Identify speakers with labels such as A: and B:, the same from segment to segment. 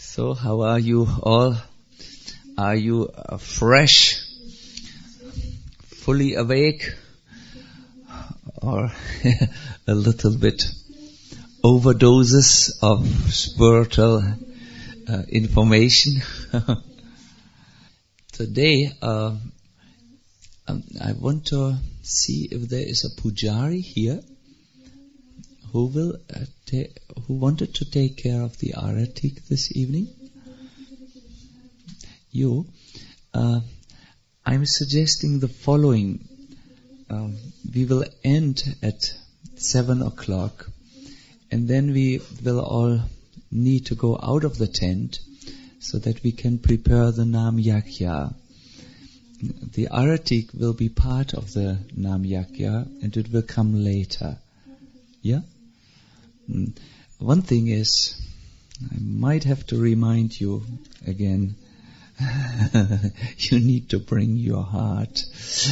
A: So, how are you all? Are you fresh, fully awake, or a little bit overdoses of spiritual information? Today, I want to see if there is a pujari here who will who wanted to take care of the aratik this evening. You, I'm suggesting the following. We will end at 7 o'clock, and then we will all need to go out of the tent so that we can prepare the Nam Yakya. The aratik will be part of the Nam Yakya, and it will come later. Yeah? One thing is, I might have to remind you again, you need to bring your heart.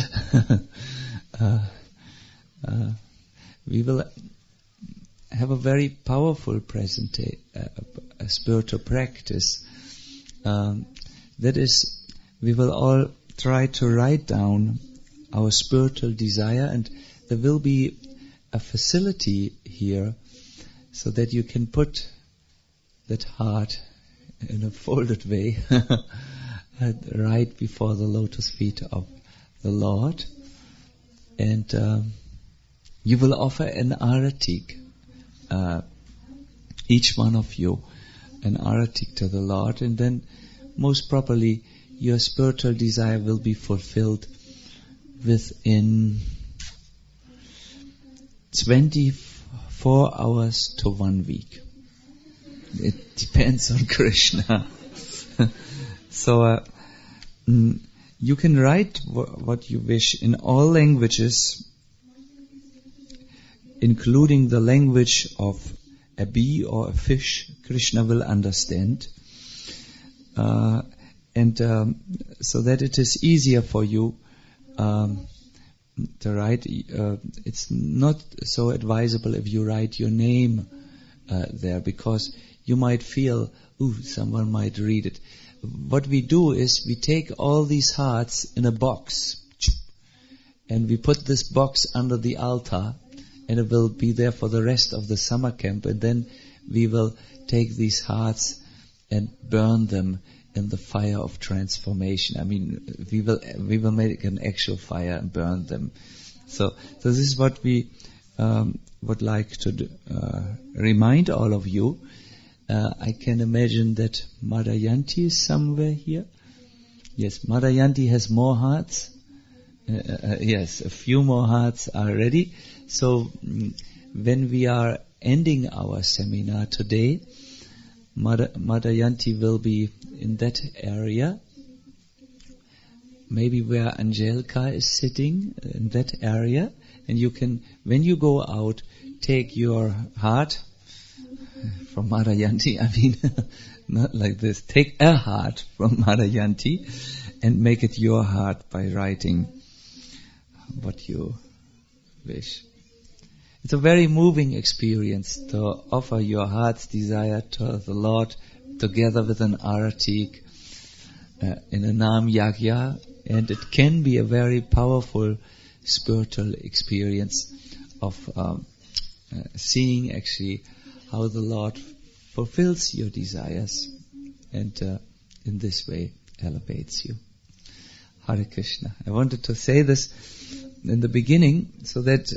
A: We will have a very powerful spiritual practice. That is, we will all try to write down our spiritual desire, and there will be a facility here so that you can put that heart in a folded way right before the lotus feet of the Lord, and you will offer an aratik, each one of you, an aratik to the Lord, and then most probably your spiritual desire will be fulfilled within 24 hours to 1 week. It depends on Krishna. So you can write what you wish in all languages, including the language of a bee or a fish. Krishna will understand. And so that it is easier for you to write. It's not so advisable if you write your name there, because you might feel, someone might read it. What we do is we take all these hearts in a box, and we put this box under the altar, and it will be there for the rest of the summer camp, and then we will take these hearts and burn them in the fire of transformation. I mean, we will make an actual fire and burn them. So this is what we would like to remind all of you. I can imagine that Madhayanti is somewhere here. Yes, Madhayanti has more hearts. Yes, a few more hearts are ready. So when we are ending our seminar today, Madhayanti will be in that area, maybe where Angelika is sitting, in that area, and you can, when you go out, take your heart from Madhayanti, not like this, take a heart from Madhayanti and make it your heart by writing what you wish. It's a very moving experience to offer your heart's desire to the Lord together with an aratik in a Nam Yagya, and it can be a very powerful spiritual experience of seeing actually how the Lord fulfills your desires and in this way elevates you. Hare Krishna. I wanted to say this in the beginning so that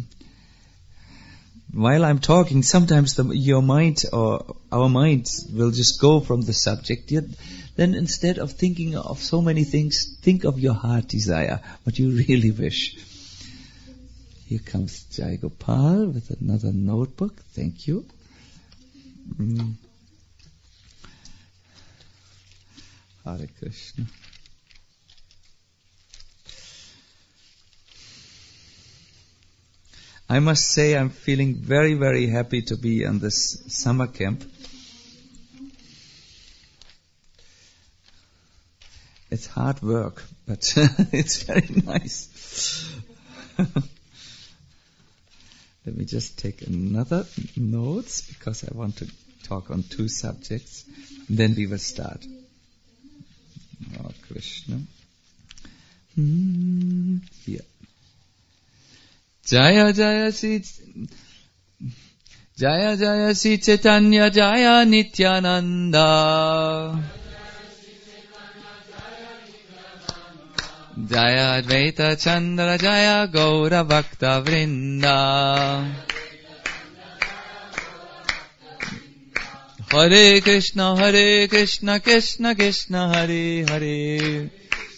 A: while I'm talking, sometimes your mind or our minds will just go from the subject. Then instead of thinking of so many things, think of your heart desire, what you really wish. Here comes Jai Gopal with another notebook. Thank you. Hare Krishna. I must say I'm feeling very, very happy to be on this summer camp. It's hard work, but it's very nice. Let me just take another notes because I want to talk on two subjects. Then we will start. Oh, Krishna. Here. Jaya Jaya Sri Jaya Jaya Sri Chaitanya Jaya Nityananda Jaya Advaita Chandra Jaya Gaura Bhakta Vrinda Hare Krishna Krishna Krishna Hare Hare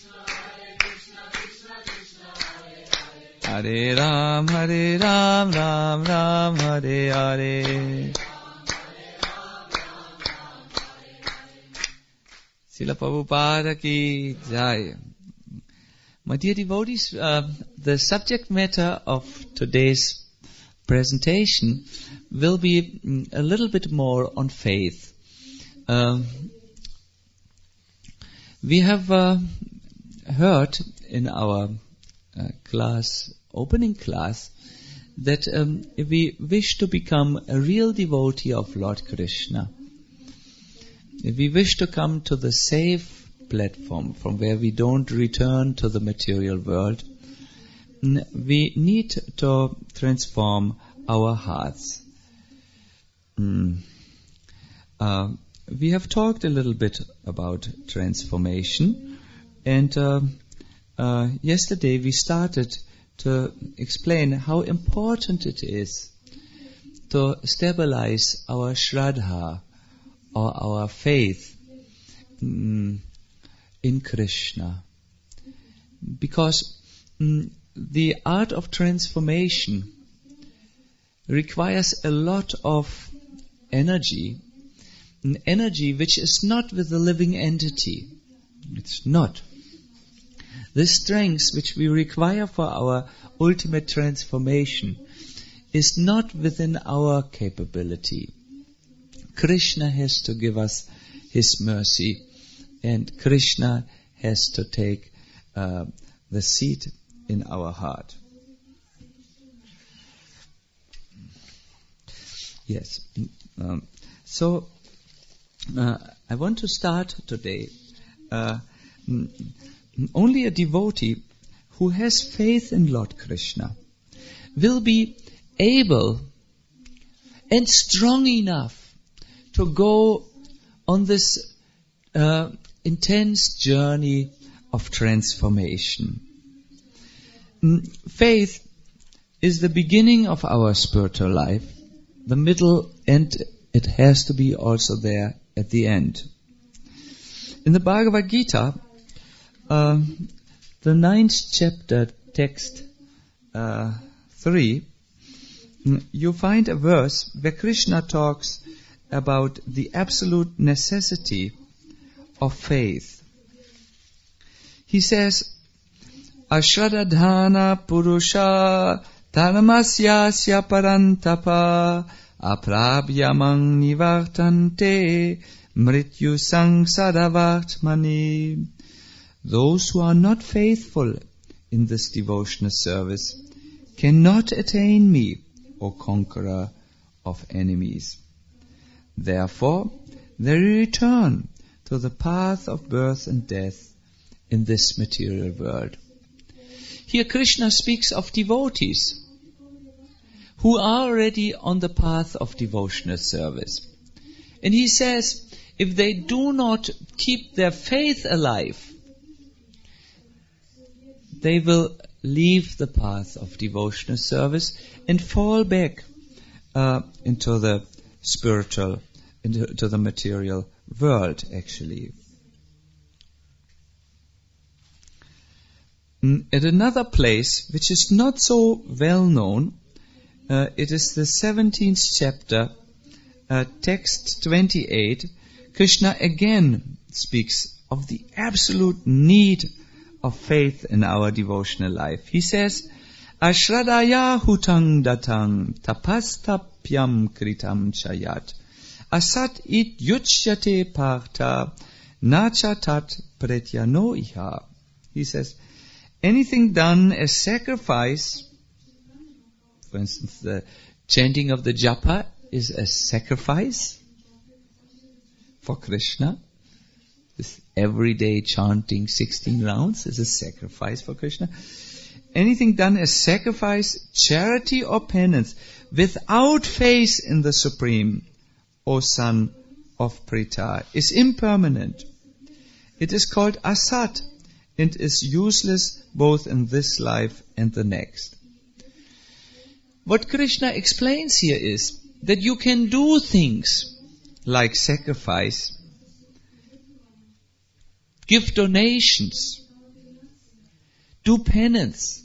A: Hare Ram Ram Ram Hare Hare Srila Prabhupada ki jai. My dear devotees, the subject matter of today's presentation will be a little bit more on faith. We have heard in our opening class, that if we wish to become a real devotee of Lord Krishna, if we wish to come to the safe platform from where we don't return to the material world, we need to transform our hearts. We have talked a little bit about transformation, and yesterday we started to explain how important it is to stabilize our Shraddha or our faith in Krishna. Because the art of transformation requires a lot of energy, an energy which is not with the living entity. It's not. The strength which we require for our ultimate transformation is not within our capability. Krishna has to give us His mercy, and Krishna has to take the seat in our heart. Yes. So I want to start today. Only a devotee who has faith in Lord Krishna will be able and strong enough to go on this intense journey of transformation. Faith is the beginning of our spiritual life, the middle, and it has to be also there at the end. In the Bhagavad Gita, the 9th chapter, text 3, you find a verse where Krishna talks about the absolute necessity of faith. He says, Ashradadhana purusha dharmasyasya parantapa aprabhyamang nivartante mrityu sangsaravartmani. Those who are not faithful in this devotional service cannot attain me, O conqueror of enemies. Therefore, they return to the path of birth and death in this material world. Here Krishna speaks of devotees who are already on the path of devotional service. And he says, if they do not keep their faith alive, they will leave the path of devotional service and fall back into the spiritual, into the material world, actually. At another place, which is not so well known, it is the 17th chapter, text 28, Krishna again speaks of the absolute need of faith in our devotional life. He says, Ashradaya hutang datang tapastapyam kritam chayat asat it yuchyate partha nachatat pretyano iha. He says, anything done as sacrifice, for instance, the chanting of the japa is a sacrifice, for Krishna. This everyday chanting 16 rounds is a sacrifice for Krishna. Anything done as sacrifice, charity or penance without faith in the Supreme, O son of Pritha, is impermanent. It is called asat and is useless both in this life and the next. What Krishna explains here is that you can do things like sacrifice, give donations, do penance.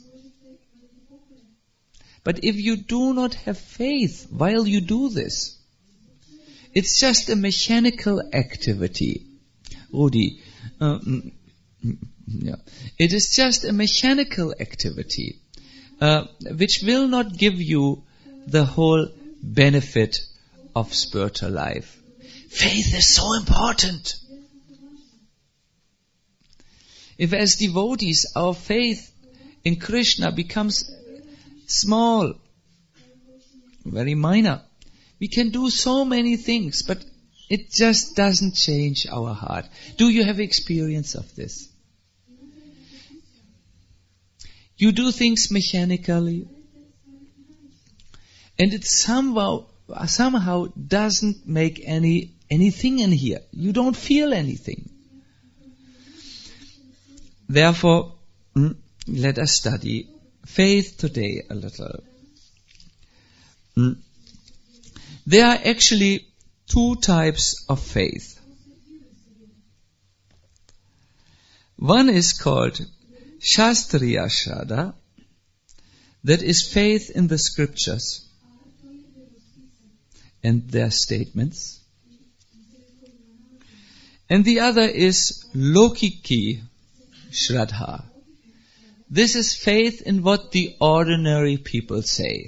A: But if you do not have faith while you do this, it's just a mechanical activity. Rudi, it is just a mechanical activity, which will not give you the whole benefit of spiritual life. Faith is so important. If as devotees our faith in Krishna becomes small, very minor, we can do so many things, but it just doesn't change our heart. Do you have experience of this? You do things mechanically, and it somehow doesn't make anything in here. You don't feel anything. Therefore, let us study faith today a little. There are actually two types of faith. One is called Shastriya Shraddha, that is faith in the scriptures and their statements. And the other is Lokiki Shraddha. This is faith in what the ordinary people say.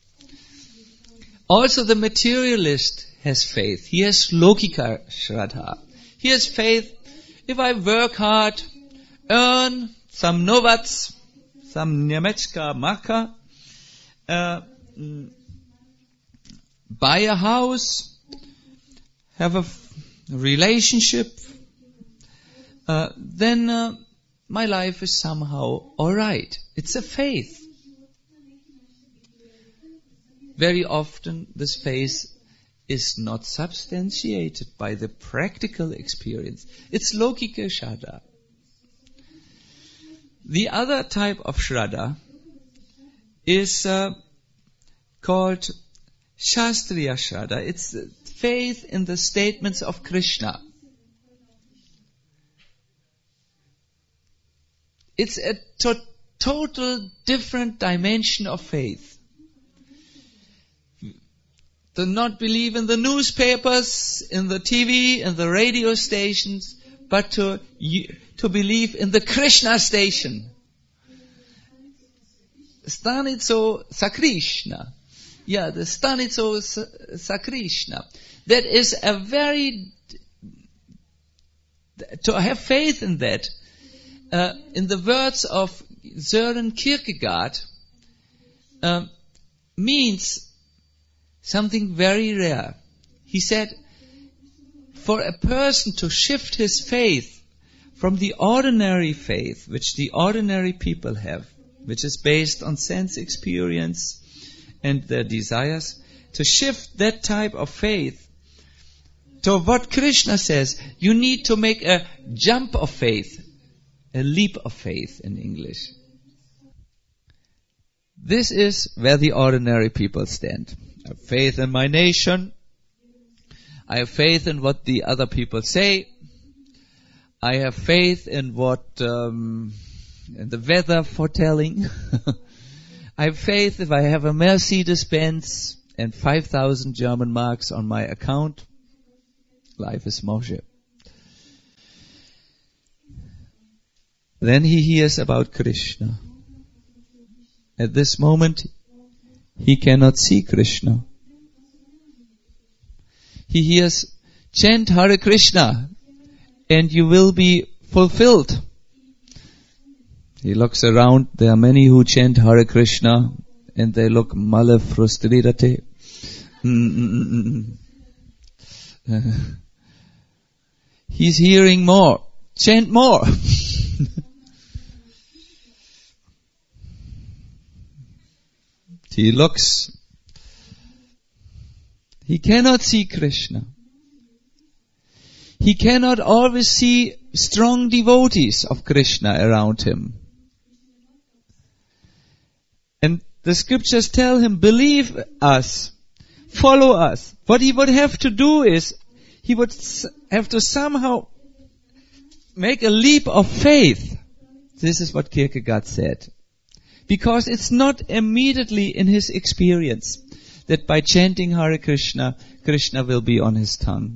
A: Also the materialist has faith. He has Lokika Shraddha. He has faith, if I work hard, earn some novats, some Nemechka Maka, buy a house, have a relationship, then my life is somehow alright. It's a faith. Very often this faith is not substantiated by the practical experience. It's Lokika Shraddha. The other type of Shraddha is called Shastriya Shraddha. It's faith in the statements of Krishna. It's a total different dimension of faith. To not believe in the newspapers, in the TV, in the radio stations, but to believe in the Krishna station. Stanico Sakrishna. Yeah, the Stanico Sakrishna. That is a very... To have faith in that, in the words of Søren Kierkegaard, means something very rare. He said, for a person to shift his faith from the ordinary faith, which the ordinary people have, which is based on sense experience and their desires, to shift that type of faith to what Krishna says, you need to make a jump of faith, a leap of faith in English. This is where the ordinary people stand. I have faith in my nation. I have faith in what the other people say. I have faith in what in the weather foretelling. I have faith if I have a Mercedes-Benz and 5,000 German marks on my account. Life is Moshe. Then he hears about Krishna. At this moment, he cannot see Krishna. He hears, chant Hare Krishna, and you will be fulfilled. He looks around, there are many who chant Hare Krishna, and they look male frustrate. He's hearing more. Chant more. He looks. He cannot see Krishna. He cannot always see strong devotees of Krishna around him. And the scriptures tell him, believe us, follow us. What he would have to do is, he would have to somehow make a leap of faith. This is what Kierkegaard said. Because it's not immediately in his experience that by chanting Hare Krishna, Krishna will be on his tongue.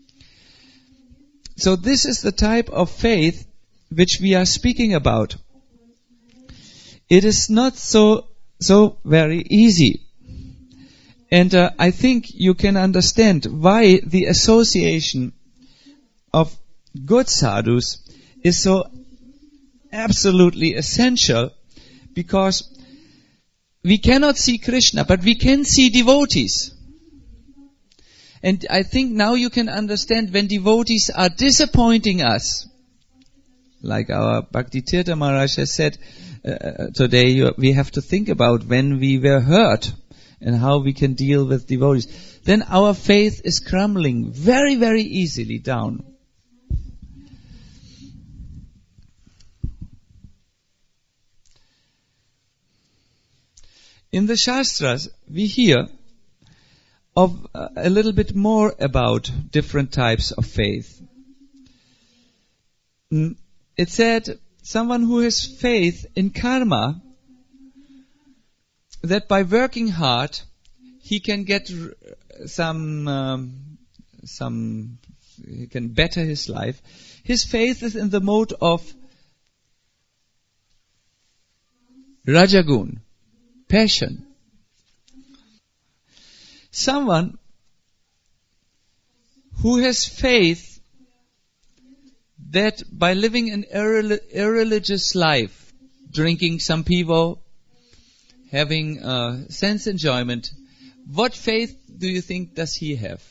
A: So this is the type of faith which we are speaking about. It is not so very easy. And I think you can understand why the association of good sadhus is so absolutely essential, because we cannot see Krishna, but we can see devotees. And I think now you can understand when devotees are disappointing us. Like our Bhakti Tirtha Maharaj has said today, we have to think about when we were hurt and how we can deal with devotees. Then our faith is crumbling very, very easily down. In the Shastras, we hear of a little bit more about different types of faith. It said, someone who has faith in karma, that by working hard, he can get he can better his life. His faith is in the mode of Rajagun, passion. Someone who has faith that by living an irreligious life, drinking some pivo, having sense enjoyment, what faith do you think does he have?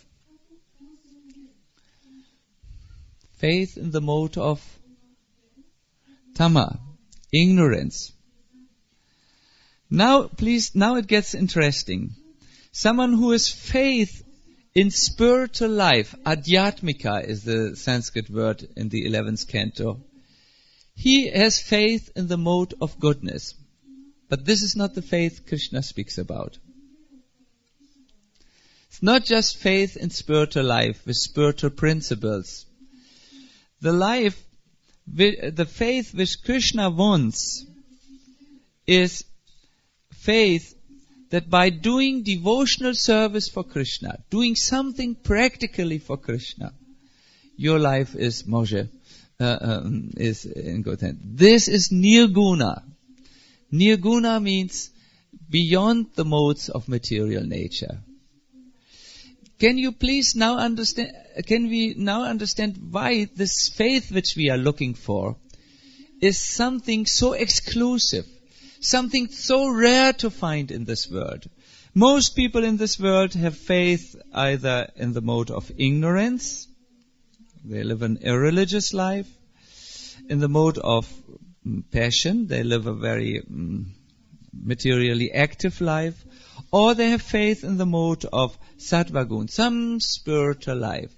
A: Faith in the mode of tama, ignorance. Now it gets interesting. Someone who has faith in spiritual life, adhyatmika is the Sanskrit word in the 11th canto. He has faith in the mode of goodness. But this is not the faith Krishna speaks about. It's not just faith in spiritual life with spiritual principles. The faith which Krishna wants is faith that by doing devotional service for Krishna, doing something practically for Krishna, your life is moksha, is in good hands. This is nirguna. Nirguna means beyond the modes of material nature. Can we now understand why this faith which we are looking for is something so exclusive, something so rare to find in this world? Most people in this world have faith either in the mode of ignorance, they live an irreligious life, in the mode of passion, they live a very materially active life, or they have faith in the mode of sattvagun, some spiritual life.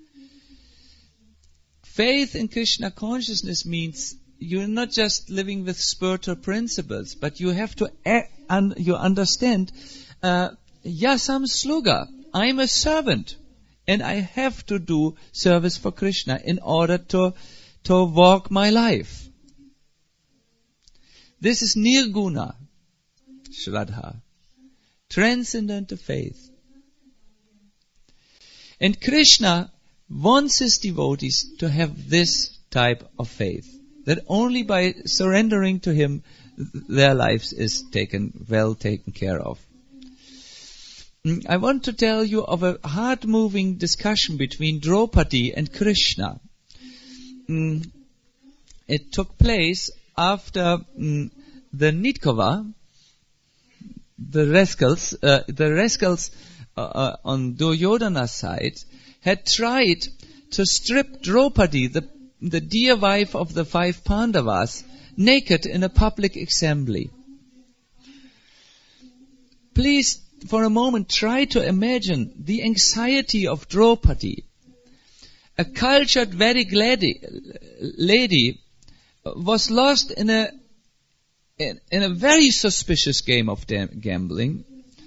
A: Faith in Krishna consciousness means you're not just living with spiritual principles, but you have to you understand, yasam sluga, I'm a servant, and I have to do service for Krishna in order to walk my life. This is nirguna, shraddha, transcendent faith. And Krishna wants his devotees to have this type of faith, that only by surrendering to him, their lives is well taken care of. I want to tell you of a heart-moving discussion between Draupadi and Krishna. It took place after the Nitkava, the rascals on Duryodhana's side, had tried to strip Draupadi, the dear wife of the 5 Pandavas, naked in a public assembly. Please, for a moment, try to imagine the anxiety of Draupadi. A cultured, very lady was lost in a very suspicious game of gambling.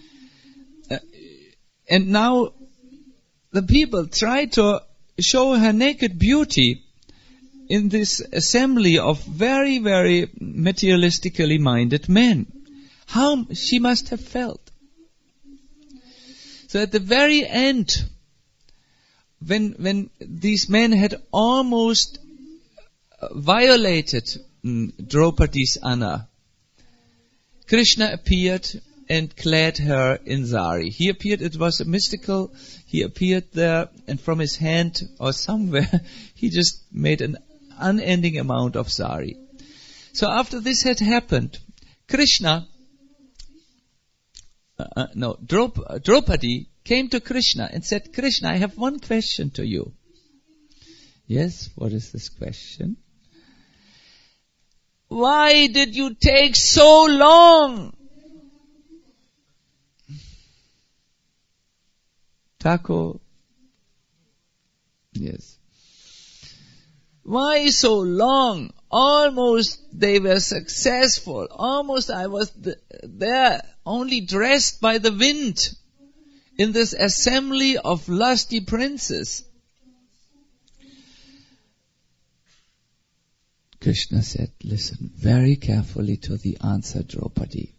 A: And now the people try to show her naked beauty in this assembly of very, very materialistically minded men. How she must have felt. So at the very end, when these men had almost violated Draupadi's honor, Krishna appeared and clad her in sari. He appeared, it was a mystical, he appeared there, and from his hand or somewhere, he just made an unending amount of sari. So after this had happened, Draupadi came to Krishna and said, Krishna, I have one question to you. Yes, what is this question? Why did you take so long? Thakur? Yes. Why so long? Almost they were successful. Almost I was there, only dressed by the wind in this assembly of lusty princes. Krishna said, listen very carefully to the answer, Draupadi.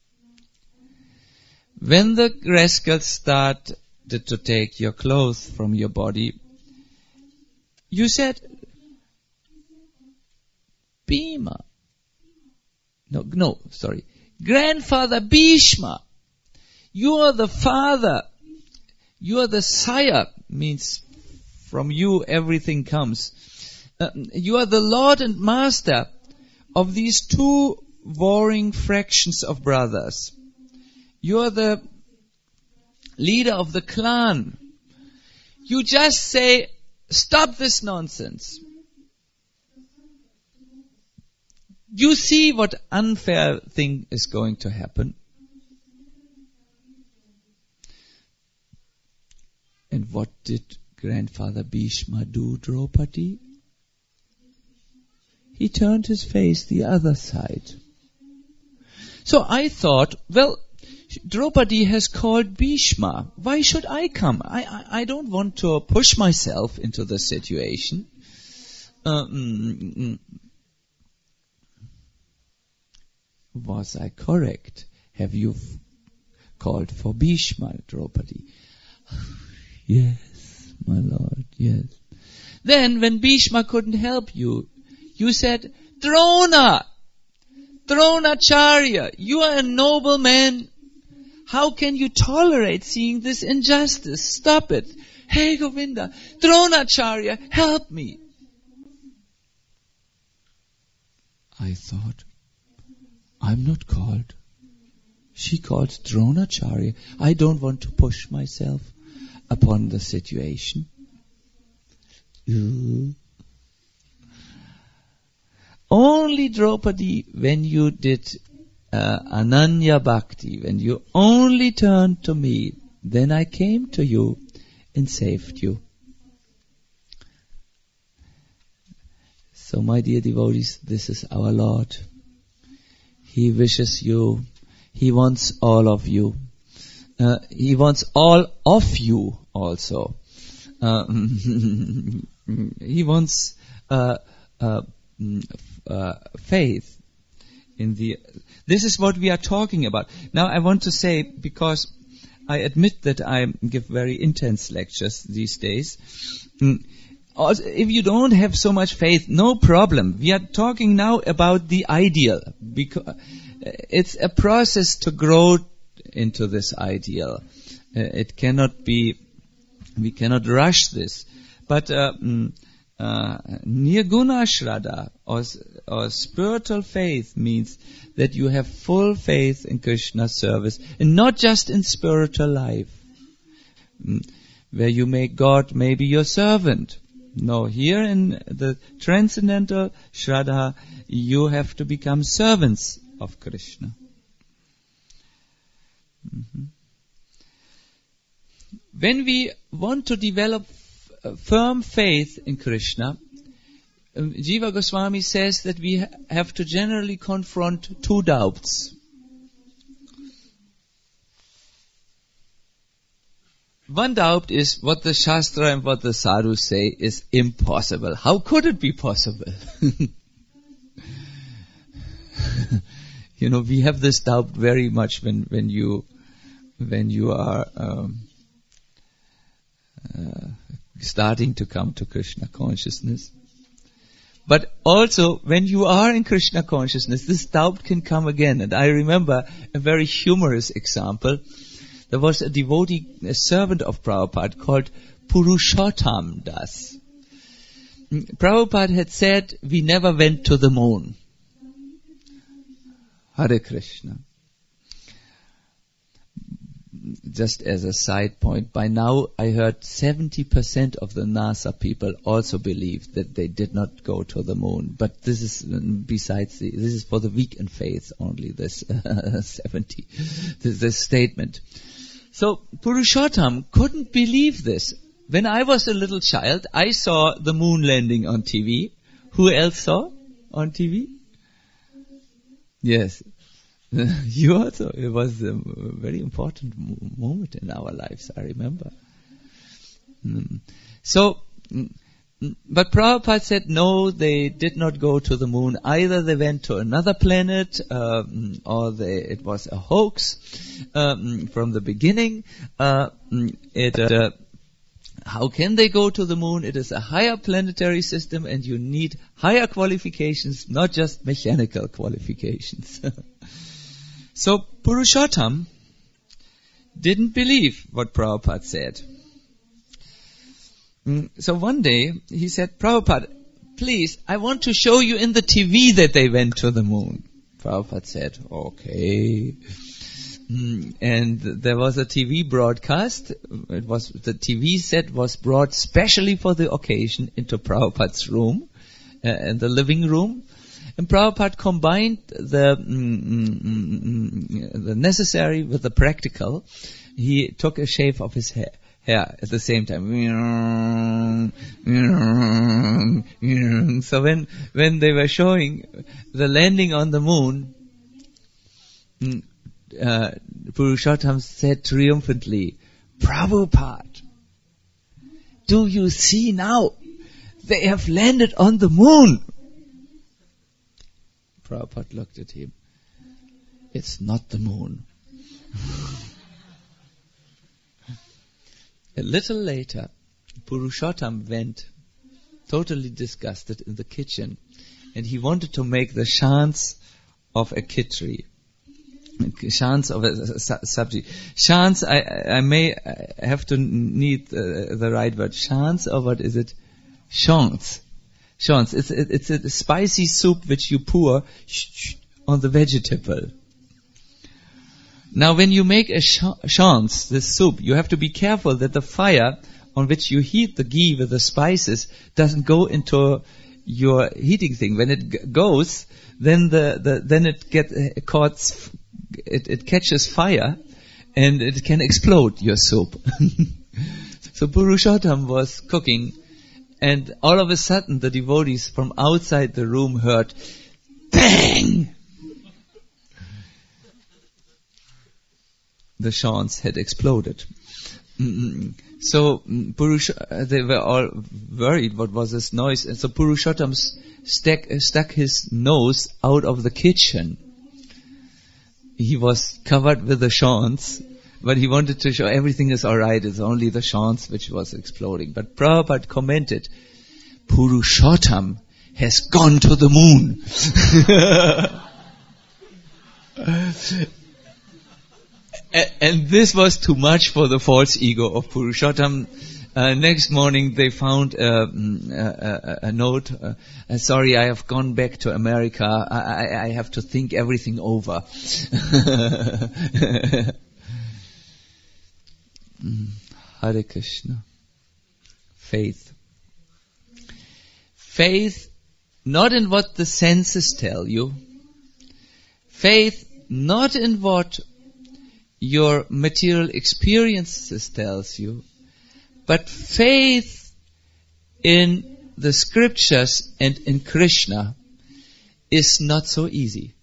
A: When the rascals started to take your clothes from your body, you said, Grandfather Bhishma, you are the father, you are the sire, means from you everything comes. You are the Lord and Master of these 2 warring fractions of brothers. You are the leader of the clan. You just say, stop this nonsense. You see what unfair thing is going to happen. And what did Grandfather Bhishma do, Draupadi? He turned his face the other side. So I thought, well, Draupadi has called Bhishma. Why should I come? I don't want to push myself into the situation. Was I correct? Have you called for Bhishma, Draupadi? Yes, my lord, yes. Then when Bhishma couldn't help you, you said, Dronacharya, you are a noble man. How can you tolerate seeing this injustice? Stop it. Hey Govinda, Dronacharya, help me. I thought, I'm not called. She called Dronacharya. I don't want to push myself upon the situation. Only Draupadi, when you did Ananya Bhakti, when you only turned to me, then I came to you and saved you. So my dear devotees, this is our Lord. He wishes you, He wants all of you. He wants all of you also. He wants faith in the. This is what we are talking about. Now I want to say, because I admit that I give very intense lectures these days. Also, if you don't have so much faith, no problem. We are talking now about the ideal, because it's a process to grow into this ideal. It cannot be. We cannot rush this. But Nirguna Shraddha or spiritual faith means that you have full faith in Krishna's service, and not just in spiritual life, where you make God maybe your servant. No, here in the transcendental Shraddha, you have to become servants of Krishna. When we want to develop firm faith in Krishna, Jiva Goswami says that we have to generally confront two doubts. One doubt is what the Shastra and what the Sadhus say is impossible. How could it be possible? We have this doubt very much when you are starting to come to Krishna consciousness. But also, when you are in Krishna consciousness, this doubt can come again. And I remember a very humorous example. There was a devotee, a servant of Prabhupada called Purushottam Das. Prabhupada had said, we never went to the moon. Hare Krishna. Just as a side point, by now I heard 70% of the NASA people also believe that they did not go to the moon. But this is this is for the weak in faith only, this 70, this statement. So Purushottam couldn't believe this. When I was a little child, I saw the moon landing on TV. Who else saw on TV? Yes. You also. It was a very important moment in our lives, I remember. But Prabhupada said no, they did not go to the moon. Either they went to another planet, or it was a hoax from the beginning. How can they go to the moon? It is a higher planetary system, and you need higher qualifications, not just mechanical qualifications. So Purushottam didn't believe what Prabhupada said. So one day he said, Prabhupada, please, I want to show you in the TV that they went to the moon. Prabhupada said, okay. And there was a TV broadcast. The TV set was brought specially for the occasion into Prabhupada's room, in the living room. And Prabhupada combined the necessary with the practical. He took a shave of his hair at the same time. So when they were showing the landing on the moon, Purushottam said triumphantly, Prabhupada, do you see now? They have landed on the moon. Prabhupada looked at him. It's not the moon. A little later, Purushottam went, totally disgusted, in the kitchen, and he wanted to make the shants of a kitri. Shants of a sabji. Shants, I may have to need the right word. Shants, or what is it? Shants. Shants. It's a spicy soup which you pour on the vegetable. Now when you make a shants, this soup, you have to be careful that the fire on which you heat the ghee with the spices doesn't go into your heating thing. When it goes, then it catches fire and it can explode your soup. So Purushottam was cooking, and all of a sudden the devotees from outside the room heard bang! The shants had exploded. So they were all worried what was this noise, and so Purushottam stuck his nose out of the kitchen. He was covered with the shants, but he wanted to show everything is alright, it's only the shants which was exploding. But Prabhupada commented, Purushottam has gone to the moon. And this was too much for the false ego of Purushottam. Next morning they found a note. Sorry, I have gone back to America. I have to think everything over. Hare Krishna. Faith. Faith not in what the senses tell you. Faith not in what your material experiences tells you, but faith in the scriptures and in Krishna is not so easy.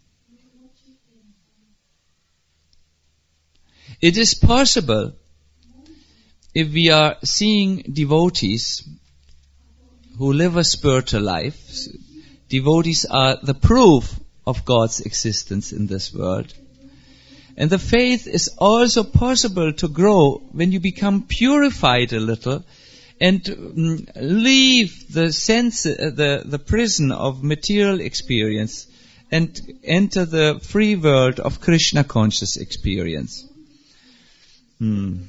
A: It is possible if we are seeing devotees who live a spiritual life. Devotees are the proof of God's existence in this world. And the faith is also possible to grow when you become purified a little and leave the prison of material experience and enter the free world of Krishna conscious experience. In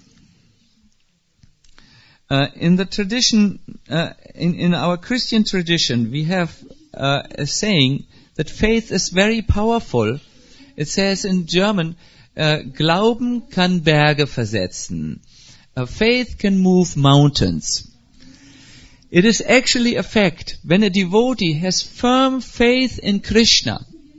A: the tradition, in our Christian tradition, we have a saying that faith is very powerful. It says in German, Glauben kann Berge versetzen. Faith can move mountains. It is actually a fact. When a devotee has firm faith in Krishna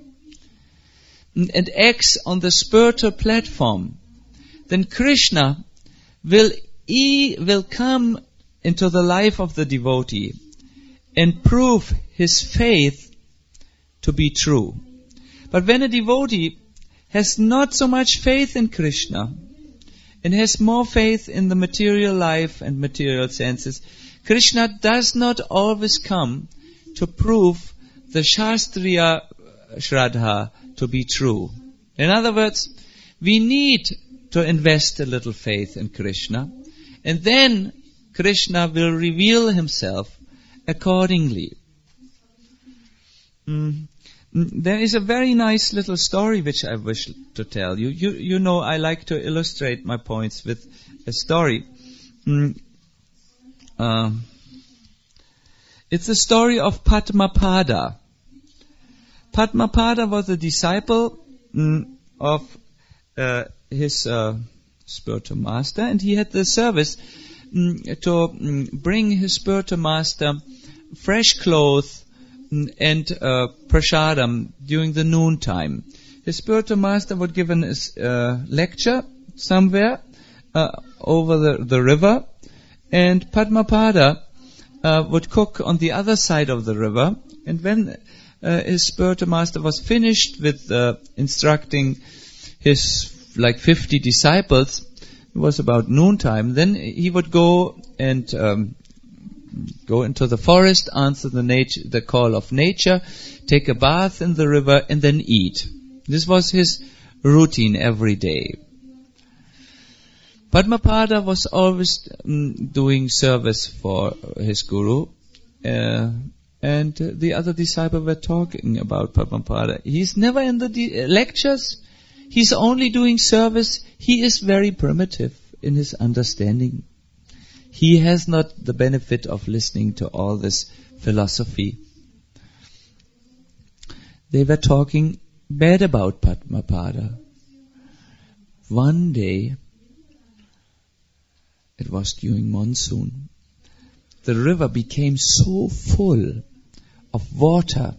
A: and acts on the spiritual platform, then Krishna will come into the life of the devotee and prove his faith to be true. But when a devotee has not so much faith in Krishna and has more faith in the material life and material senses, Krishna does not always come to prove the Shastriya Shraddha to be true. In other words, we need to invest a little faith in Krishna, and then Krishna will reveal himself accordingly. There is a very nice little story which I wish to tell you. You know I like to illustrate my points with a story. It's the story of Padmapada. Padmapada was a disciple of his spiritual master, and he had the service to bring his spiritual master fresh clothes and prasadam during the noontime. His spiritual master would give a lecture somewhere over the river, and Padmapada would cook on the other side of the river. And when his spiritual master was finished with instructing his 50 disciples, it was about noontime, then he would go and go into the forest, answer the call of nature, take a bath in the river, and then eat. This was his routine every day. Padmapada was always doing service for his guru, and the other disciples were talking about Padmapada. He's never in the lectures. He's only doing service. He is very primitive in his understanding. He has not the benefit of listening to all this philosophy. They were talking bad about Padmapada. One day, it was during monsoon, the river became so full of water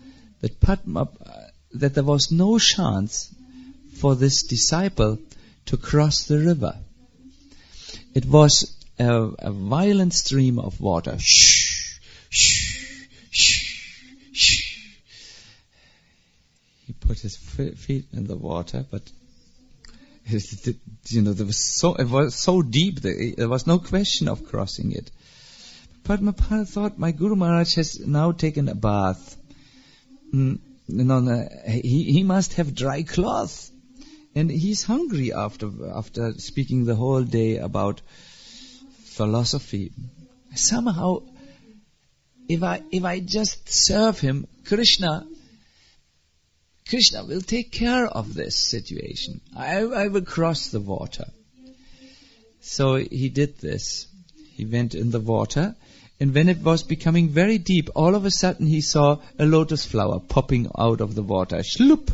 A: that there was no chance for this disciple to cross the river. It was a violent stream of water. Shh, shh, shh, shh. He put his feet in the water, but it was so deep that there was no question of crossing it. Padmapada thought, my Guru Maharaj has now taken a bath. He must have dry cloth. And he's hungry after speaking the whole day about philosophy. Somehow, if I just serve him, Krishna will take care of this situation. I will cross the water. So he did this. He went in the water, and when it was becoming very deep, all of a sudden he saw a lotus flower popping out of the water. Shloop!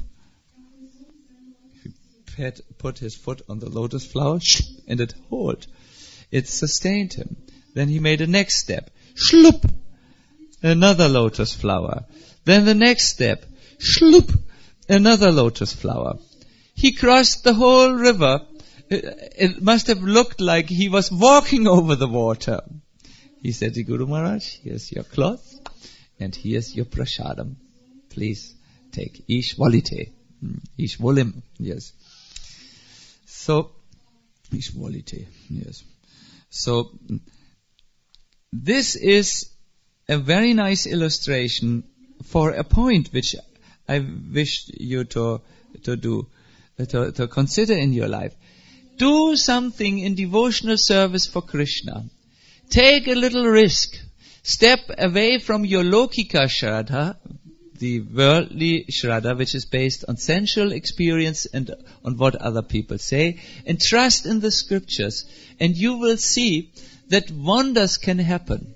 A: He put his foot on the lotus flower, and it held. It sustained him. Then he made a next step. Shloop! another lotus flower. Then the next step, shloop, another lotus flower. He crossed the whole river. It must have looked like he was walking over the water. He said to Guru Maharaj, here's your cloth and here's your prasadam. Please take. Ish volite. Ish volim. Yes. So, ish volite. Yes. So, this is a very nice illustration for a point which I wish you to consider in your life. Do something in devotional service for Krishna. Take a little risk. Step away from your Lokika Shraddha, the worldly Shraddha, which is based on sensual experience and on what other people say, and trust in the scriptures. And you will see that wonders can happen.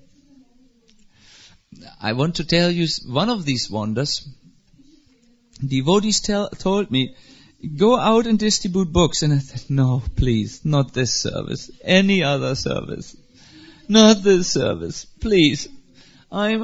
A: I want to tell you one of these wonders. Devotees told me, go out and distribute books. And I said, no, please, not this service. Any other service. Not this service. Please. I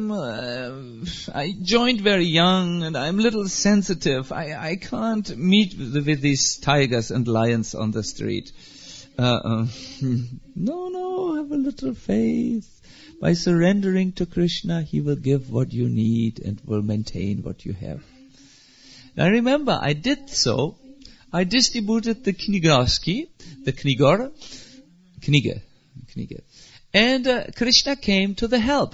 A: joined very young and I'm a little sensitive. I can't meet with these tigers and lions on the street. No, have a little faith. By surrendering to Krishna, He will give what you need and will maintain what you have. Now remember, I did so. I distributed the Knigorski, the Knigor, Knige. And Krishna came to the help.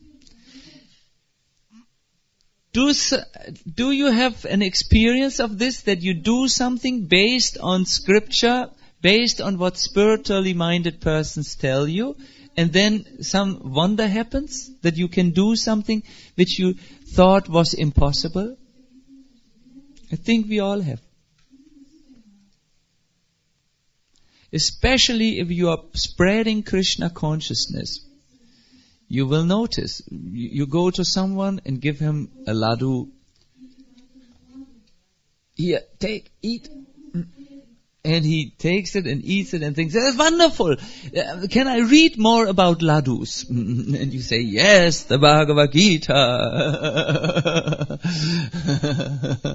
A: Do you have an experience of this, that you do something based on scripture, based on what spiritually minded persons tell you, and then some wonder happens, that you can do something which you thought was impossible? I think we all have. Especially if you are spreading Krishna consciousness. You will notice, you go to someone and give him a laddu. Here, take, eat. And he takes it and eats it and thinks, that's wonderful. Can I read more about laddus? And you say, yes, the Bhagavad Gita.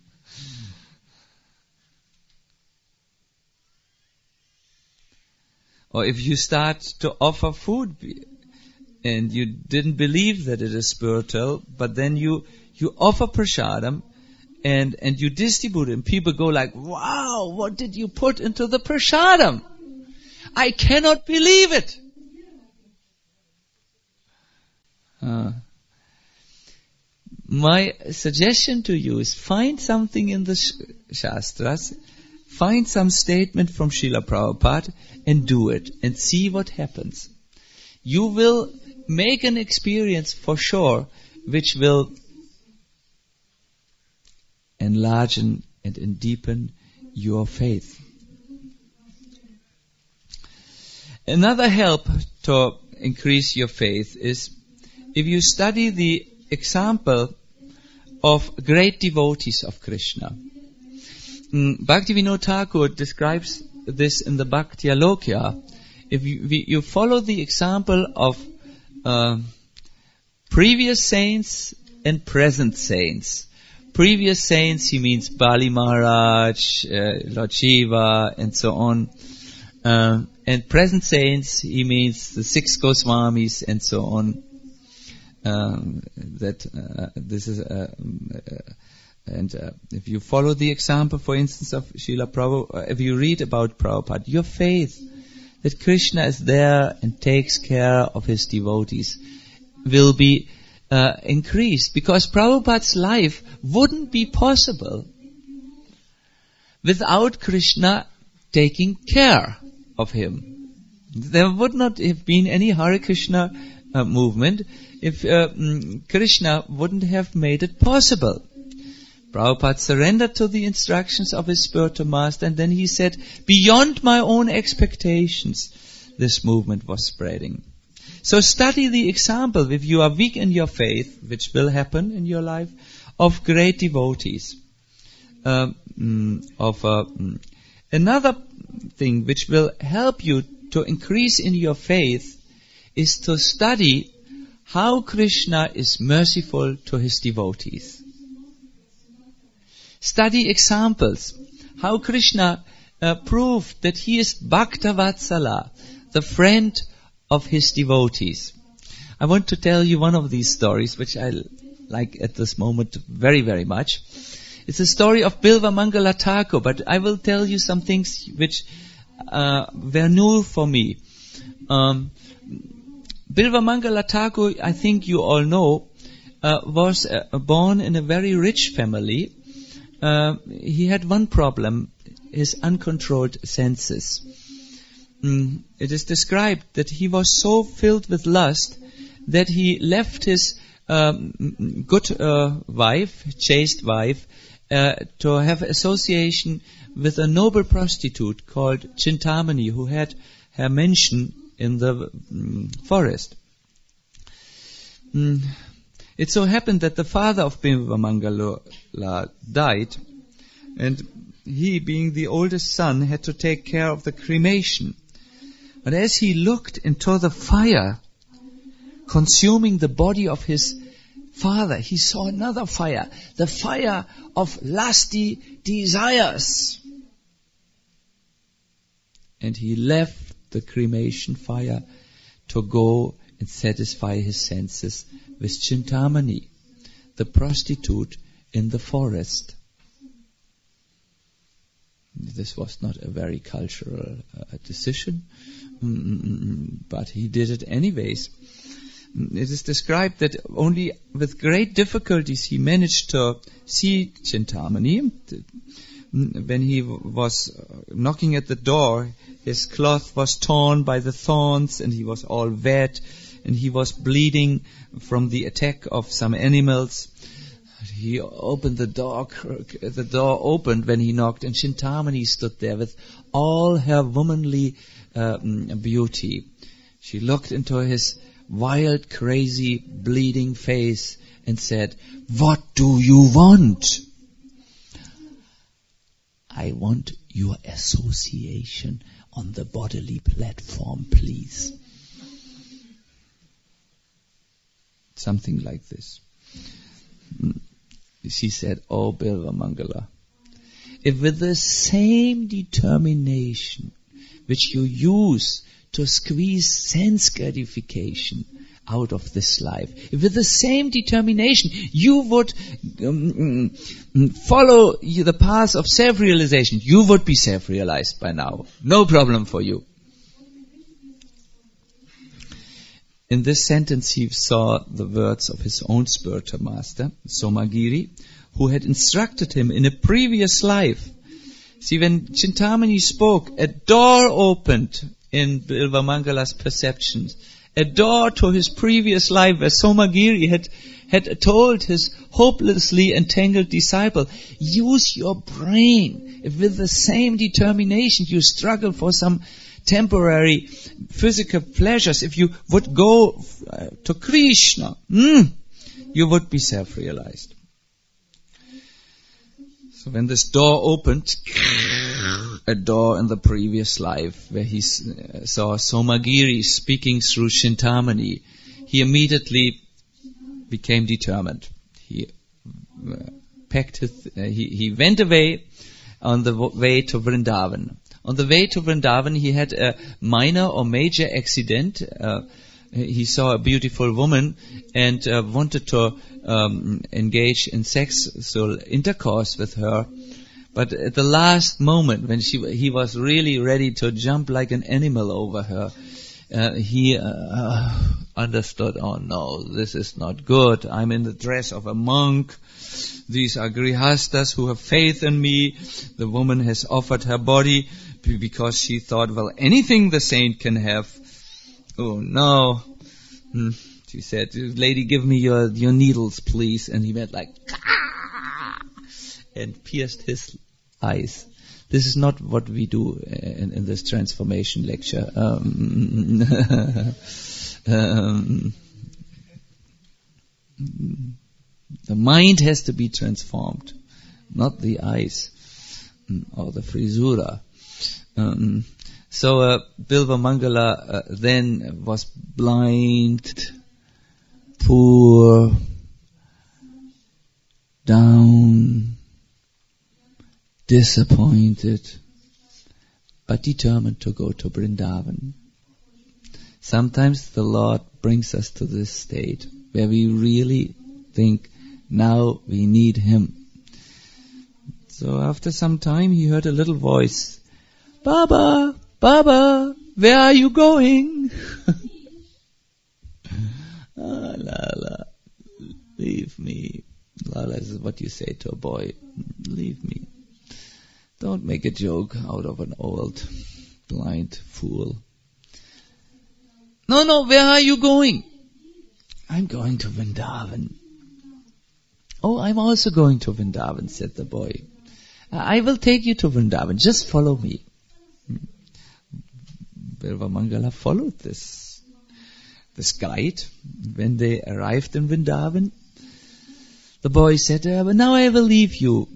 A: Or if you start to offer food and you didn't believe that it is spiritual, but then you offer prasadam and you distribute it, and people go like, wow, what did you put into the prasadam? I cannot believe it. My suggestion to you is find something in the Shastras, find some statement from Srila Prabhupada and do it and see what happens. You will make an experience for sure which will enlarge and deepen your faith. Another help to increase your faith is if you study the example of great devotees of Krishna. Bhaktivinoda Thakur describes this in the Bhakti Alokya. If you follow the example of previous saints and present saints. Previous saints, he means Bali Maharaj, Lord Shiva, and so on. And present saints, he means the 6 Goswamis and so on. If you follow the example, for instance, of Srila Prabhupada, if you read about Prabhupada, your faith that Krishna is there and takes care of his devotees will be increased, because Prabhupada's life wouldn't be possible without Krishna taking care of him. There would not have been any Hare Krishna movement if Krishna wouldn't have made it possible. Prabhupada surrendered to the instructions of his spiritual master, and then he said, beyond my own expectations, this movement was spreading. So study the example, if you are weak in your faith, which will happen in your life, of great devotees. Another thing which will help you to increase in your faith is to study how Krishna is merciful to his devotees. Study examples, how Krishna proved that he is Bhaktavatsala, the friend of his devotees. I want to tell you one of these stories, which I like at this moment very, very much. It's a story of Bilva Mangala Thakur, but I will tell you some things which were new for me. Bilva Mangala Thakur, I think you all know, was born in a very rich family. He had one problem, his uncontrolled senses. It is described that he was so filled with lust that he left his good wife, chaste wife, to have association with a noble prostitute called Chintamani, who had her mansion in the forest. It so happened that the father of Bilva Mangala died, and he, being the oldest son, had to take care of the cremation. But as he looked into the fire consuming the body of his father, he saw another fire, the fire of lusty desires. And he left the cremation fire to go and satisfy his senses with Chintamani, the prostitute in the forest. This was not a very cultural decision, but he did it anyways. It is described that only with great difficulties he managed to see Chintamani. When he was knocking at the door, his cloth was torn by the thorns and he was all wet and he was bleeding from the attack of some animals. He opened the door opened when he knocked, and Chintamani stood there with all her womanly beauty. She looked into his wild, crazy, bleeding face and said, "What do you want?" "I want your association on the bodily platform, please." Something like this. She said, "Oh, Bilva Mangala, if with the same determination which you use to squeeze sense gratification out of this life, if with the same determination you would follow the path of self-realization, you would be self-realized by now. No problem for you." In this sentence he saw the words of his own spiritual master, Somagiri, who had instructed him in a previous life. See, when Chintamani spoke, a door opened in Bilva Mangala's perceptions, a door to his previous life where Somagiri had told his hopelessly entangled disciple, use your brain. If with the same determination you struggle for some temporary physical pleasures, if you would go to Krishna, you would be self-realized. So when this door opened, a door in the previous life where he saw Somagiri speaking through Chintamani, he immediately became determined. He he went away on the way to Vrindavan. On the way to Vrindavan, he had a minor or major accident. He saw a beautiful woman and wanted to engage in sexual intercourse with her. But at the last moment, when he was really ready to jump like an animal over her, he understood, oh no, this is not good. I'm in the dress of a monk. These are grihastas who have faith in me. The woman has offered her body because she thought, well, anything the saint can have. Oh no. She said, lady, give me your needles, please. And he went like, and pierced his eyes. This is not what we do in this transformation lecture. The mind has to be transformed, not the eyes or the frisura. So Bilva Mangala then was blind poor, down, disappointed, but determined to go to Vrindavan. Sometimes the Lord brings us to this state where we really think, now we need Him. So after some time he heard a little voice, Baba, Baba, where are you going? Lala, leave me. Lala is what you say to a boy. Leave me. Don't make a joke out of an old, blind fool. No, where are you going? I'm going to Vrindavan. Oh, I'm also going to Vrindavan, said the boy. I will take you to Vrindavan. Just follow me. Bilvamangala followed this guide. When they arrived in Vrindavan, the boy said, now I will leave you.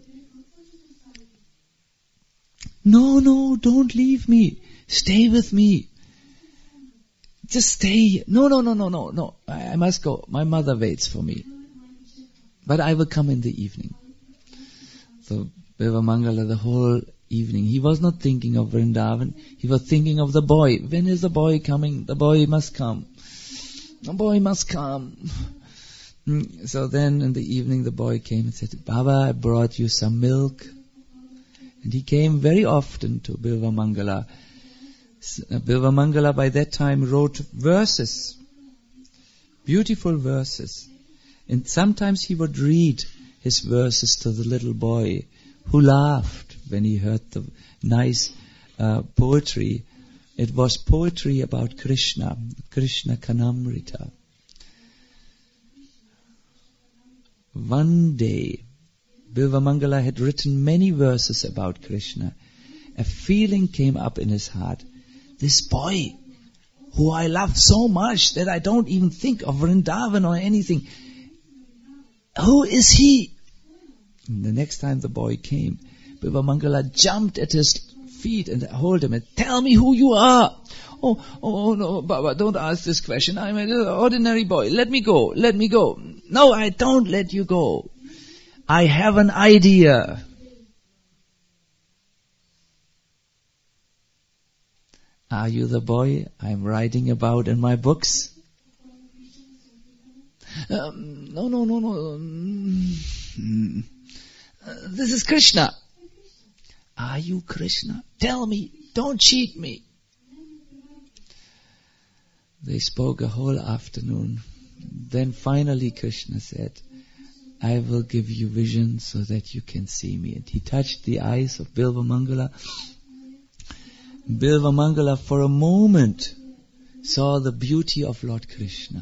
A: No, don't leave me. Stay with me. Just stay. No. I must go. My mother waits for me. But I will come in the evening. So Bilvamangala, the whole evening, he was not thinking of Vrindavan. He was thinking of the boy. When is the boy coming? The boy must come. The boy must come. So then in the evening the boy came and said, Baba, I brought you some milk. And he came very often to Bilvamangala. Bilvamangala by that time wrote verses, beautiful verses. And sometimes he would read his verses to the little boy who laughed when he heard the nice poetry. It was poetry about Krishna, Krishna Kanamrita. One day, Bilvamangala had written many verses about Krishna. A feeling came up in his heart. This boy, who I love so much that I don't even think of Vrindavan or anything, who is he? And the next time the boy came, Bilvamangala jumped at his feet and held him and tell me who you are. Oh no, Baba, don't ask this question. I'm an ordinary boy. Let me go. No, I don't let you go. I have an idea. Are you the boy I'm writing about in my books? No. This is Krishna. Are you Krishna? Tell me. Don't cheat me. They spoke a whole afternoon. Then finally Krishna said, I will give you vision so that you can see me. And he touched the eyes of Bilvamangala. Bilvamangala for a moment saw the beauty of Lord Krishna.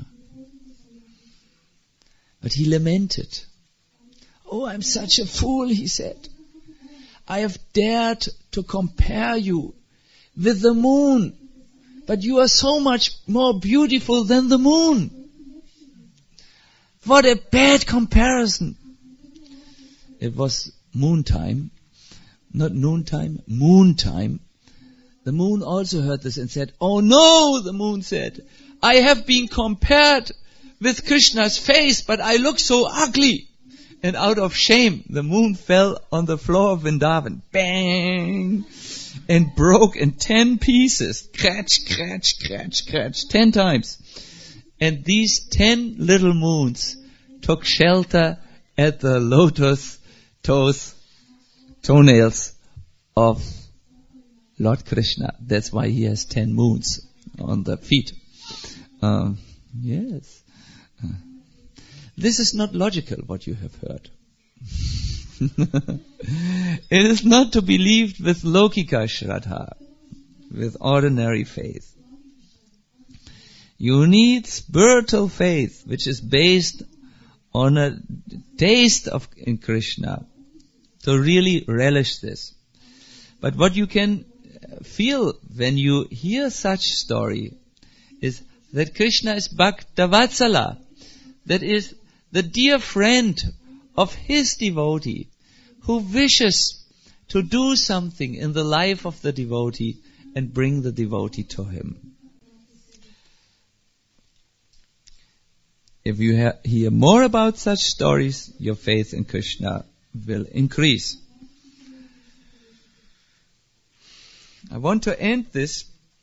A: But he lamented. Oh, I'm such a fool, he said. I have dared to compare you with the moon, but you are so much more beautiful than the moon. What a bad comparison. It was moon time, not noontime, moon time. The moon also heard this and said, oh no, the moon said, I have been compared with Krishna's face, but I look so ugly. And out of shame, the moon fell on the floor of Vrindavan. Bang! And broke in 10 pieces. Scratch, 10 times. And these 10 little moons took shelter at the lotus toenails of Lord Krishna. That's why he has 10 moons on the feet. Yes. This is not logical, what you have heard. It is not to be believed with Lokika Shraddha, with ordinary faith. You need spiritual faith, which is based on a taste in Krishna, to really relish this. But what you can feel when you hear such story is that Krishna is Bhaktavatsala, that is the dear friend of his devotee, who wishes to do something in the life of the devotee and bring the devotee to him. if you hear more about such stories, your faith in Krishna will increase. I want to end this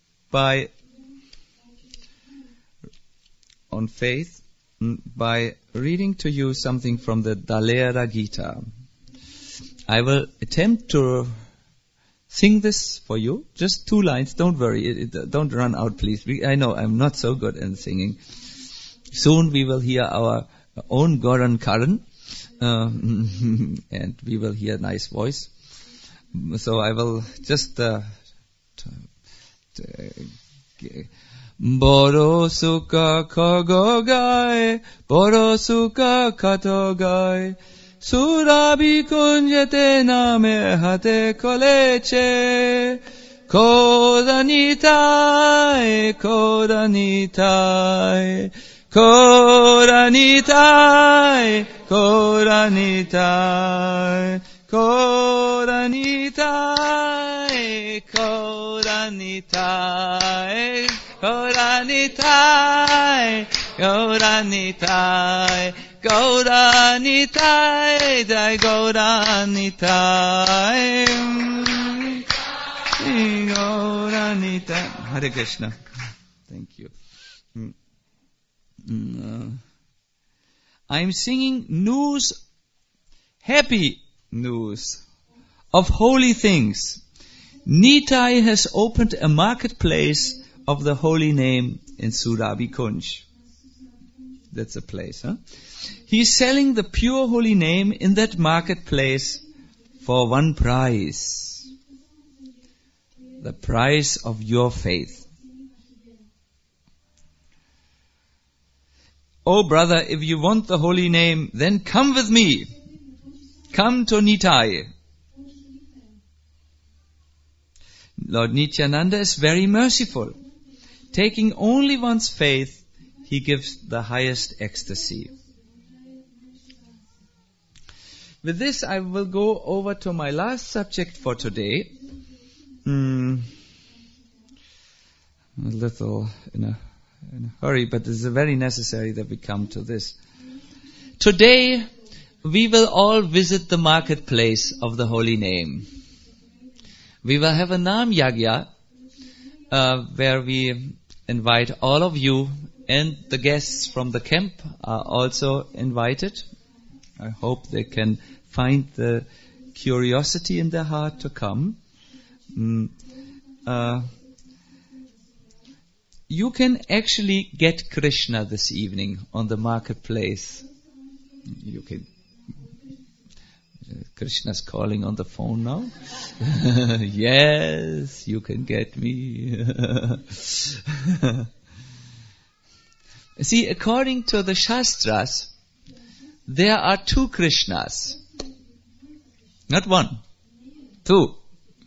A: on faith by reading to you something from the Dalera Gita. I will attempt to sing this for you. Just 2 lines. Don't worry. Don't run out, please. I know I'm not so good in singing. Soon we will hear our own Goran Karan. And we will hear nice voice. So I will just... Boro sukha kogo gai, boro sukha kato gai, Surabhi kunjate name hate koleche, Kodanitai, Kodanitai, Kodanitai, Kodanitai, Kodanitai, Kodanitai, Kodanitai, Kodanitai, Kodanitai, Jai Kodanitai, Kodanitai. Hare Krishna. Thank you. I'm singing news, happy news of holy things. Nitai has opened a marketplace of the holy name in Surabhi Kunj. That's a place, huh? He's selling the pure holy name in that marketplace for 1 price. The price of your faith. Oh brother, if you want the holy name, then come with me. Come to Nitai. Lord Nityananda is very merciful. Taking only one's faith, he gives the highest ecstasy. With this, I will go over to my last subject for today. A little in a hurry, but it is very necessary that we come to this. Today, we will all visit the marketplace of the holy name. We will have a Nam Yagya, where we invite all of you, and the guests from the camp are also invited. I hope they can find the curiosity in their heart to come. You can actually get Krishna this evening on the marketplace. You can. Krishna's calling on the phone now. Yes, you can get me. See, according to the Shastras, there are 2 Krishnas. Not 1. 2.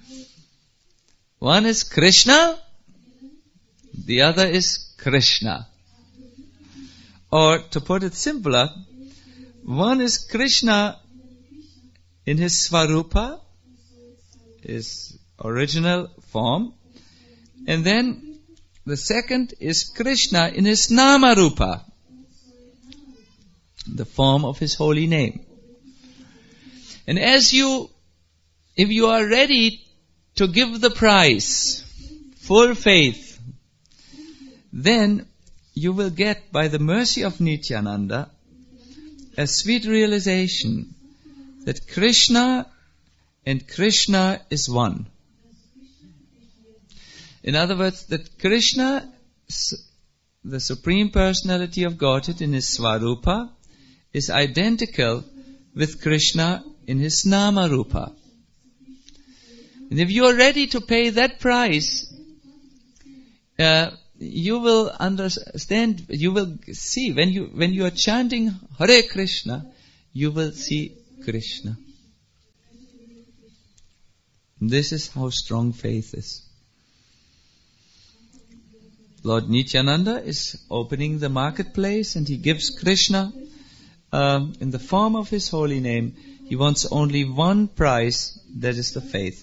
A: One is Krishna, the other is Krishna. Or to put it simpler, one is Krishna in his Svarupa, his original form, and then the second is Krishna in his Namarupa, the form of his holy name. And if you are ready to give the price, full faith, then you will get, by the mercy of Nityananda, a sweet realization that Krishna and Krishna is one. In other words, that Krishna, the Supreme Personality of Godhead in his Svarupa, is identical with Krishna in his Namarupa. And if you are ready to pay that price, you will understand, you will see, when you are chanting Hare Krishna, you will see Krishna. This is how strong faith is. Lord Nityananda is opening the marketplace and he gives Krishna in the form of his holy name. He wants only one price, that is the faith.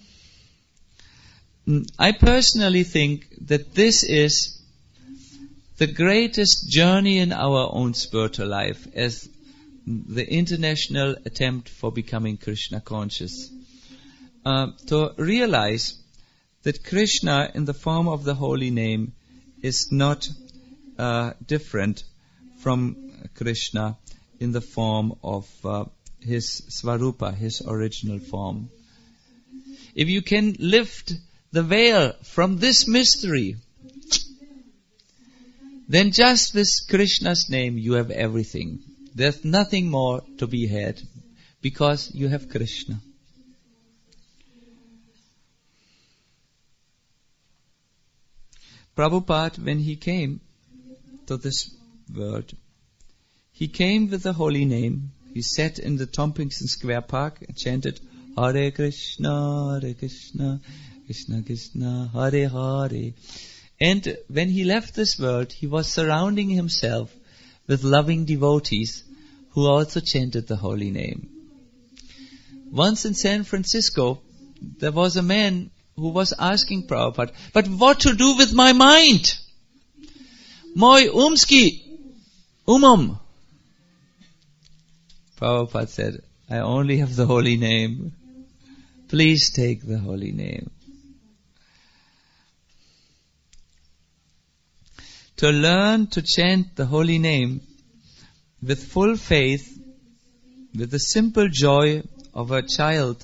A: I personally think that this is the greatest journey in our own spiritual life as the international attempt for becoming Krishna conscious. To realize that Krishna in the form of the holy name is not different from Krishna in the form of his Svarupa, his original form. If you can lift the veil from this mystery, then just with Krishna's name you have everything. There's nothing more to be had because you have Krishna. Prabhupada, when he came to this world, he came with the holy name. He sat in the Tompkins Square Park and chanted Hare Krishna, Krishna Krishna, Hare Hare. And when he left this world, he was surrounding himself with loving devotees who also chanted the holy name. Once in San Francisco, there was a man who was asking Prabhupada, but what to do with my mind? Moi umum. Prabhupada said, I only have the holy name. Please take the holy name. To learn to chant the holy name with full faith, with the simple joy of a child,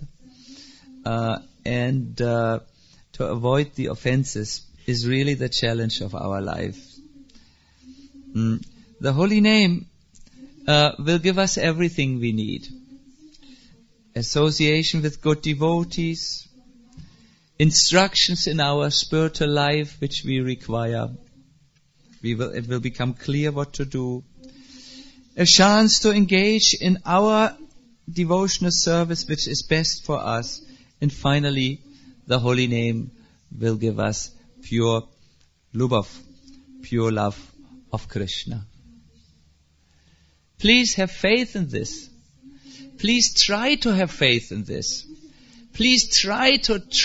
A: and to avoid the offenses is really the challenge of our life. The holy name will give us everything we need. Association with good devotees, instructions in our spiritual life which we require. It will become clear what to do. A chance to engage in our devotional service which is best for us. And finally, the holy name will give us pure lubov, pure love of Krishna. Please have faith in this. Please try to have faith in this. Please try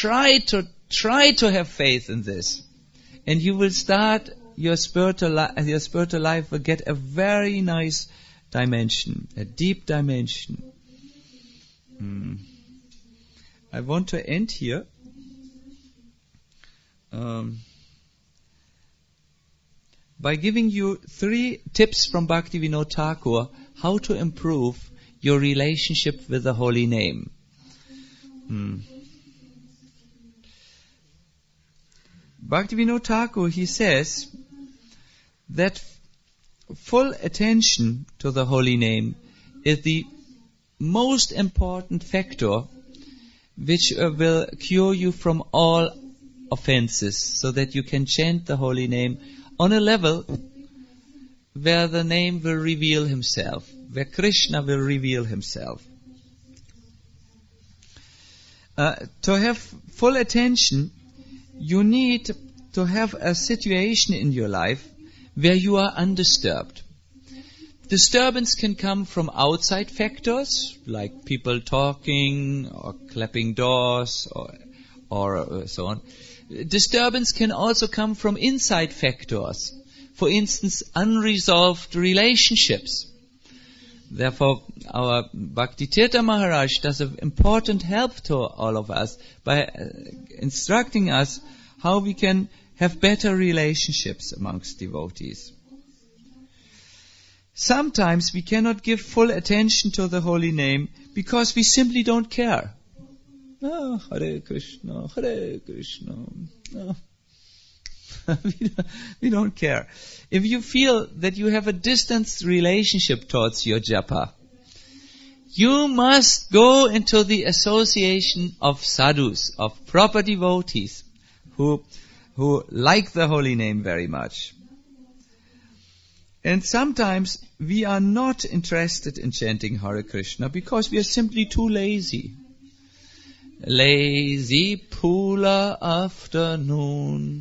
A: to have faith in this. And you will start your spiritual life will get a very nice dimension, a deep dimension. I want to end here. By giving you 3 tips from Bhaktivinoda Thakur how to improve your relationship with the holy name. Bhaktivinoda Thakur, he says that full attention to the holy name is the most important factor which will cure you from all offenses, so that you can chant the holy name on a level where the name will reveal himself, where Krishna will reveal himself. To have full attention, you need to have a situation in your life where you are undisturbed. Disturbance can come from outside factors, like people talking or clapping doors or so on. Disturbance can also come from inside factors. For instance, unresolved relationships. Therefore, our Bhakti-tirtha Maharaj does an important help to all of us by instructing us how we can have better relationships amongst devotees. Sometimes we cannot give full attention to the holy name because we simply don't care. Oh, Hare Krishna, Hare Krishna. Oh. We don't care. If you feel that you have a distant relationship towards your japa, you must go into the association of sadhus, of proper devotees who like the holy name very much. And sometimes we are not interested in chanting Hare Krishna because we are simply too lazy. Lazy Pula afternoon.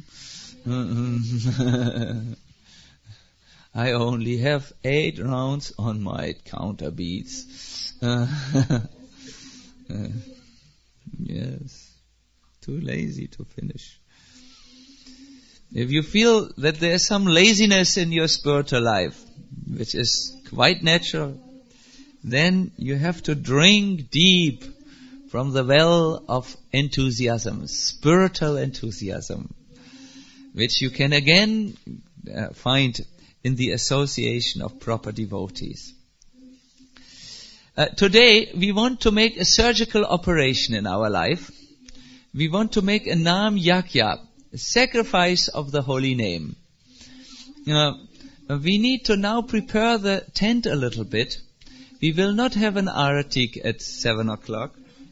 A: I only have 8 rounds on my counter beats. Yes, too lazy to finish. If you feel that there is some laziness in your spiritual life, which is quite natural, then you have to drink deep from the well of enthusiasm, spiritual enthusiasm, which you can again find in the association of proper devotees. Today, we want to make a surgical operation in our life. We want to make a Nam Yajna, a sacrifice of the holy name. We need to now prepare the tent a little bit. We will not have an Aratik at 7 o'clock.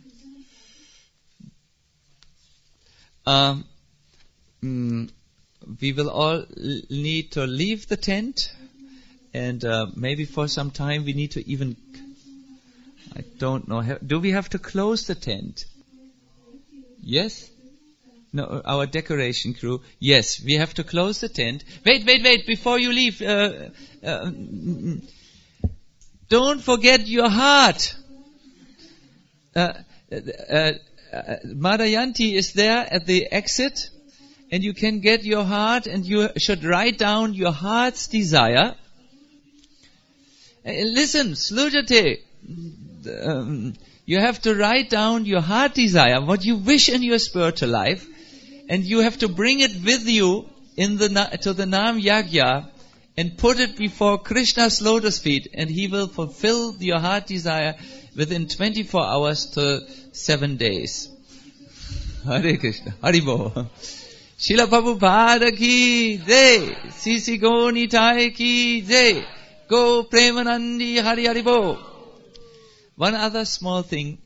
A: We will all need to leave the tent, and maybe for some time we need to even, I don't know, do we have to close the tent? Yes? No, our decoration crew. Yes, we have to close the tent. Wait, before you leave, don't forget your heart. Madayanti is there at the exit, and you can get your heart, and you should write down your heart's desire. Listen, Slujate, you have to write down your heart desire, what you wish in your spiritual life, and you have to bring it with you to the Nam Yajna and put it before Krishna's lotus feet, and he will fulfill your heart desire within 24 hours to 7 days. Hare Krishna, Haribo. Srila Prabhupada ki jai, Sisi Gonitai ki jai, Go Premanandi Hari Haribo. One other small thing.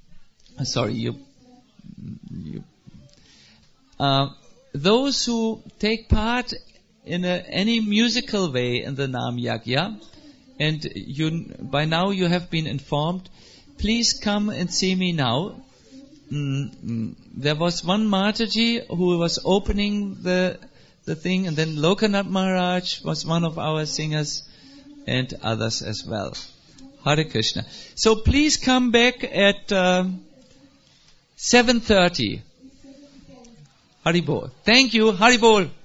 A: Those who take part in any musical way in the Nam Yajna, and by now you have been informed, please come and see me now. There was one Mataji who was opening the thing, and then Lokanath Maharaj was one of our singers, and others as well. Hare Krishna. So please come back at 7:30. Haribol. Thank you. Haribol.